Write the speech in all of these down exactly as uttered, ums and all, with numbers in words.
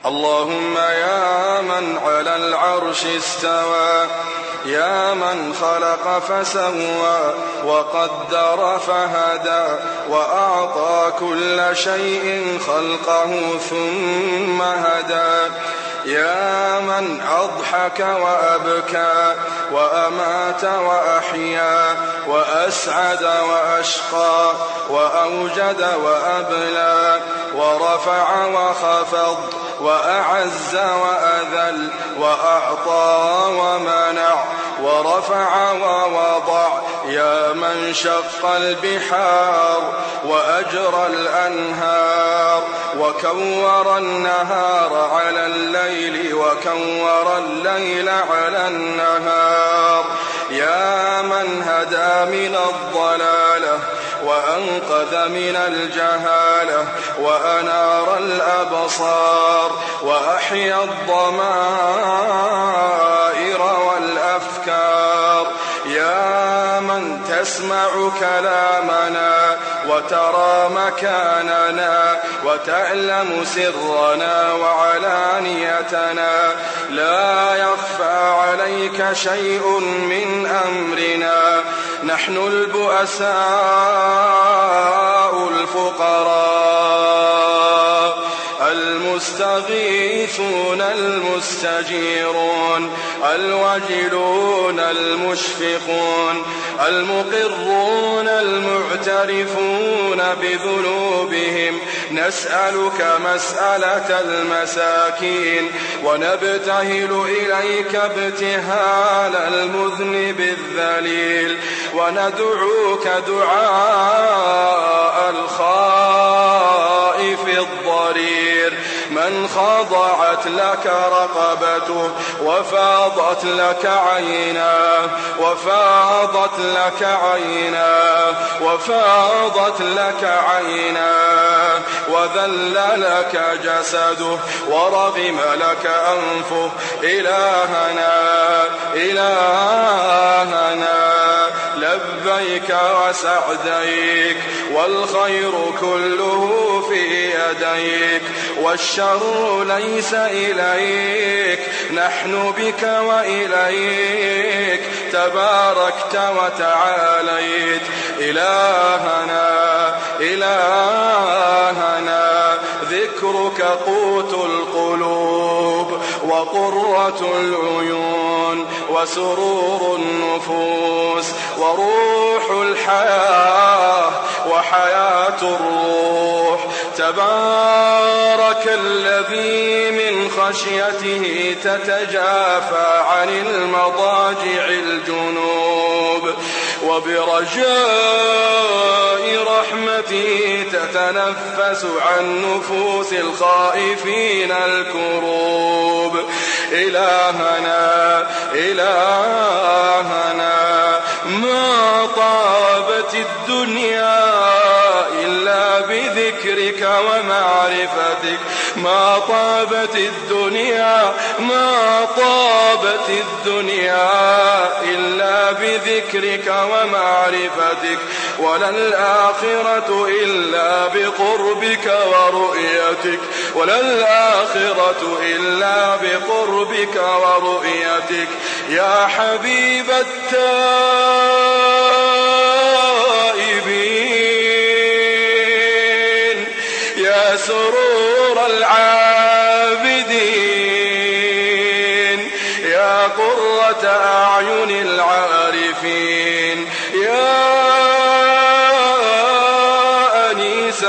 اللهم يا من على العرش استوى، يا من خلق فسوى وقدر فهدى، وأعطى كل شيء خلقه ثم هدى، يا من أضحك وأبكى وأمات وأحيا وأسعد وأشقى وأوجد وأبلى ورفع وخفض وأعز وأذل وأعطى ومنع ورفع ووضع، يا من شق البحار وأجرى الأنهار وكور النهار على الليل وكور الليل على النهار، يا من هدى من الضلالة وأنقذ من الجهالة وأنار الأبصار وأحيا الضمائر والأفكار، يا من تسمع كلامنا وترى مكاننا وتعلم سرنا وعلانيتنا، لا يخفى عليك شيء من أمرنا، نحن البؤساء الفقراء المستغيثون المستجيرون الوجلون المشفقون المقرون المعترفون بذنوبهم، نسألك مسألة المساكين ونبتهل إليك ابتهال المذنب الذليل، وندعوك دعاء الخائف الضرير من خضعت لك رقبته وفاضت لك عيناه وفاضت لك عيناه وفاضت لك عيناه وذل لك جسده ورغم لك أنفه، إلهنا إلهنا لبيك وسعديك، والخير كله في يديك والشر ليس إليك، نحن بك وإليك تباركت وتعاليت، إلهنا إلهنا ذكرك قوت القلوب وقرة العيون وسرور النفوس وروح الحياة وحياة الروح، تبارك الذي من خشيته تتجافى عن المضاجع الجنوب، وبرجاء رحمته تتنفس عن نفوس الخائفين الكروب، إلهنا إلهنا ما طابت الدنيا إلا بذكرك ومعرفتك، ما طابت الدنيا ما طابت الدنيا إلا بذكرك ومعرفتك، ولا الآخرة إلا بقربك ورؤيتك، ولا الآخرة إلا بقربك ورؤيتك، يا حبيب التائبين، يا سرور العابدين، يا قرة أعين العارفين، يا أنيس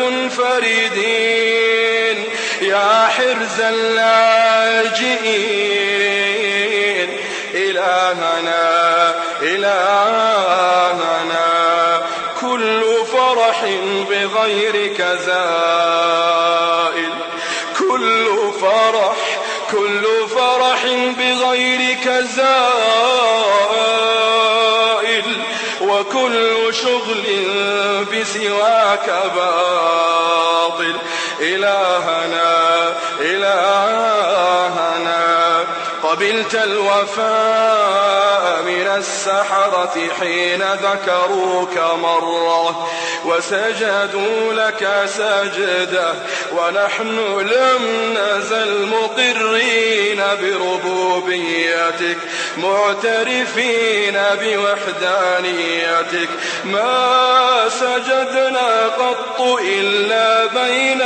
المنفردين، يا حرز اللاجئين، إلهنا إلهنا كل فرح بغيرك زائل، كل فرح كل فرح بغيرك زائل، وكل شغل بسواك باطل، إلهنا إلهنا قبلت الوفاء من السحرة حين ذكروك مرة وسجدوا لك سجدة، ونحن لم نزل بربوبيتك معترفين بوحدانيتك. ما سجدنا قط إلا بين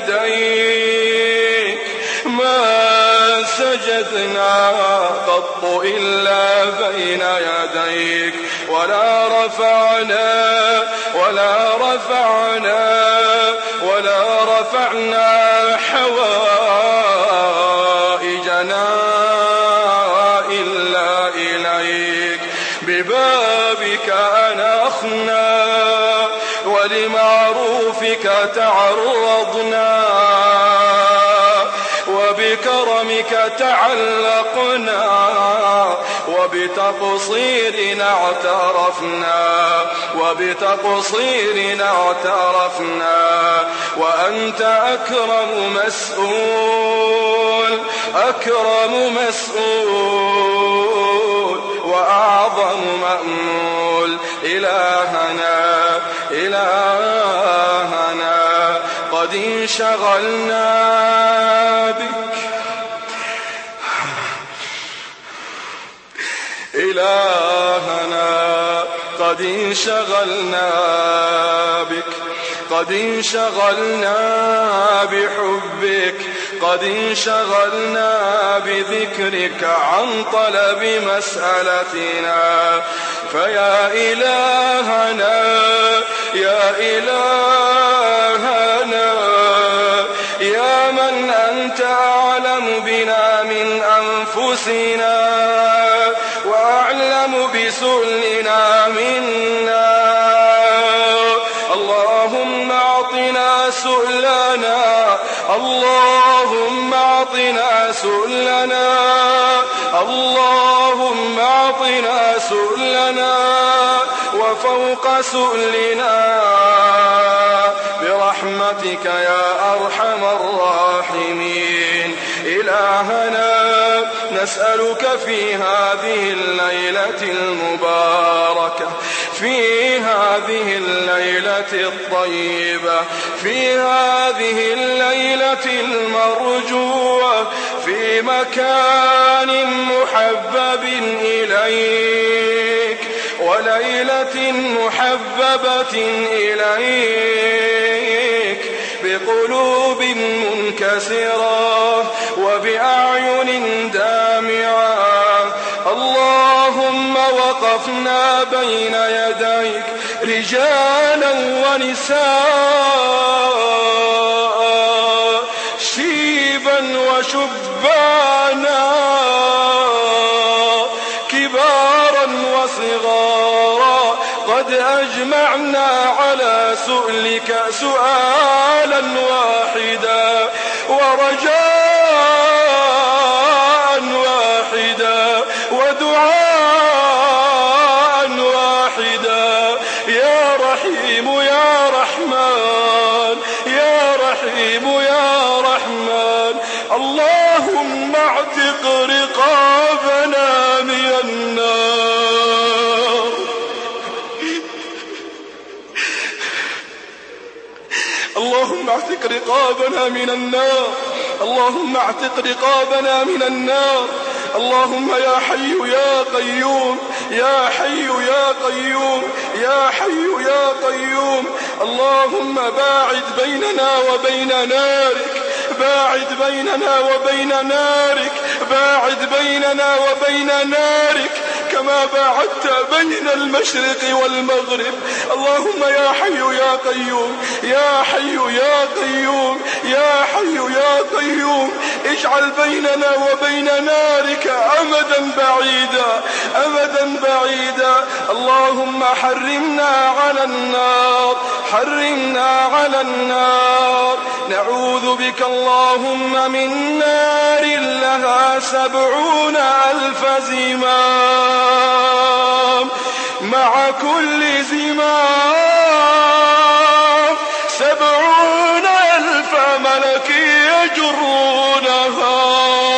يديك ما سجدنا قط إلا بين يديك ولا رفعنا ولا رفعنا ولا رفعنا حوائجنا إلا إليك. ببابك أنخنا ولمعروفك تعرضنا وبكرمك تعلقنا وبتقصيرنا اعترفنا وبتقصيرنا اعترفنا وأنت أكرم مسؤول أكرم مسؤول وأعظم مأمول. إلهنا إلهنا قد انشغلنا بك إلهنا قد انشغلنا بك قد انشغلنا بحبك قد انشغلنا بذكرك عن طلب مسألتنا. فيا إلهنا يا إلهنا يا من أنت أعلم بنا من أنفسنا وأعلم بسؤلنا منا. اللهم أعطنا سؤلنا اللهم أعطنا سؤلنا اللهم أعطنا سؤلنا وفوق سؤلنا برحمتك يا أرحم الراحمين. إلهنا نسألك في هذه الليلة المباركة في هذه الليلة الطيبة في هذه الليلة المرجوة في مكان محبب إليك وليلة محببة إليك بقلوب منكسرة وبأعين دامعة. اللهم وقفنا بين يديك رجالا ونساء شيبا وشبانا كبارا وصغارا قد أجمعنا على سؤلك سؤالا واحدا ورجاء واحدا ودعاء واحدا. يا رحيم يا رحمن يا رحيم يا رحمن. اللهم اعتق رقابنا من النار اللهم اعتق رقابنا من النار اللهم اعتق رقابنا من النار. اللهم يا حي يا قيوم يا حي يا قيوم يا حي يا قيوم. اللهم باعد بيننا وبين نارك باعد بيننا وبين نارك باعد بيننا وبين نارك كما باعدت بين المشرق والمغرب. اللهم يا حي يا قيوم يا حي يا قيوم يا حي يا قيوم اجعل بيننا وبين نارك أمدا بعيدا أمدا بعيدا. اللهم حرمنا على النار حرمنا على النار. نعوذ بك اللهم من نار لها سبعون ألف زمام مع كل زمام سبعون ألف ملك يجرونها.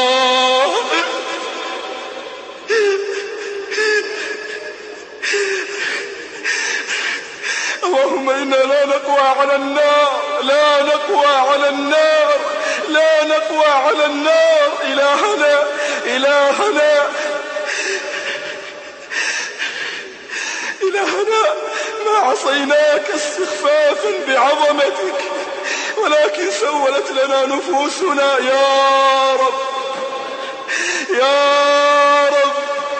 اللهم إنا لا نقوى على النار لا نقوى على النار لا نقوى على النار. إلهنا إلهنا إلهنا ما عصيناك استخفافا بعظمتك، ولكن سولت لنا نفوسنا. يا رب يا رب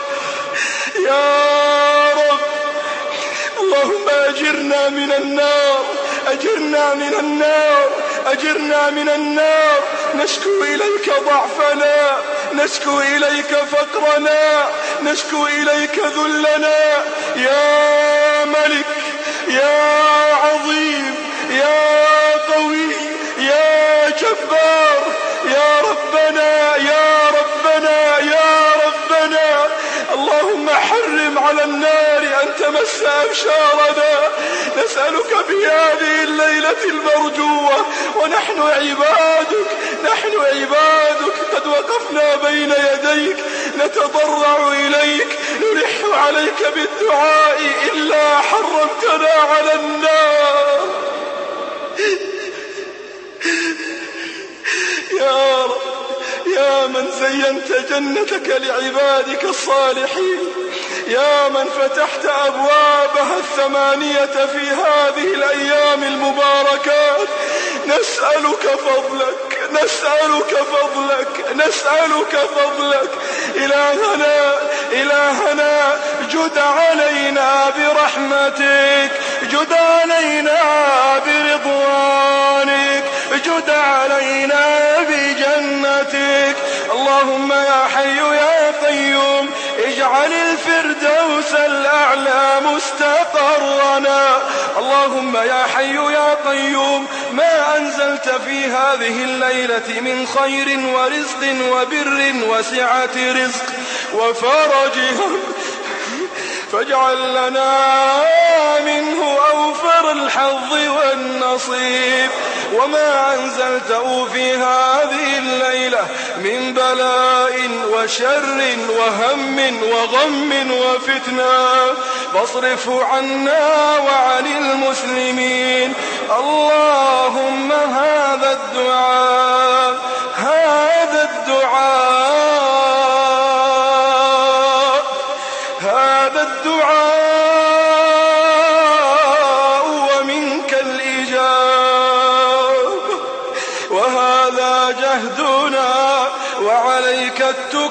يا رب، اللهم أجرنا من النار، أجرنا من النار، أجرنا من النار. نشكو إليك ضعفنا، نشكو إليك فقرنا، نشكو إليك ذلنا. يا ملك يا عظيم يا قوي يا جبار، يا ربنا يا ربنا يا ربنا، اللهم حرم على النار أن تمس أبشارنا. نسألك في هذه الليلة المرجوة ونحن عبادك، نحن عبادك قد وقفنا بين يديك نتضرع إليك، نلح عليك بالدعاء إلا حرمتنا على النار. يا رب يا من زينت جنتك لعبادك الصالحين، يا من فتحت أبوابها الثمانية في هذه الأيام المباركات، نسألك فضلك نسألك فضلك نسألك فضلك. إلهنا إلهنا جد علينا برحمتك، جد علينا برضوانك، جد علينا بجنتك. اللهم يا حي يا قيوم اجعل الفردوس الأعلى مستقرنا. اللهم يا حي يا قيوم ما أنزلت في هذه الليلة من خير ورزق وبر وسعة رزق وفرج هم فاجعل لنا منه أوفر الحظ والنصيب، وما أنزلته في هذه الليلة من بلاء وشر وهم وغم وفتنة فاصرفه عنا وعن المسلمين. اللهم هذا الدعاء هذا الدعاء هذا الدعاء ومنك الإجابة، وهذا جهدنا وعليك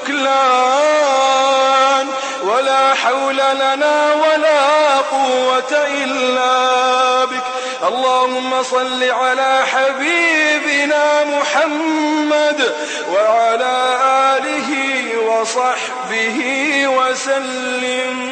التكلان، ولا حول لنا ولا قوة إلا بك. اللهم صل على حبيبنا محمد وعلى آله وصحبه وسلم.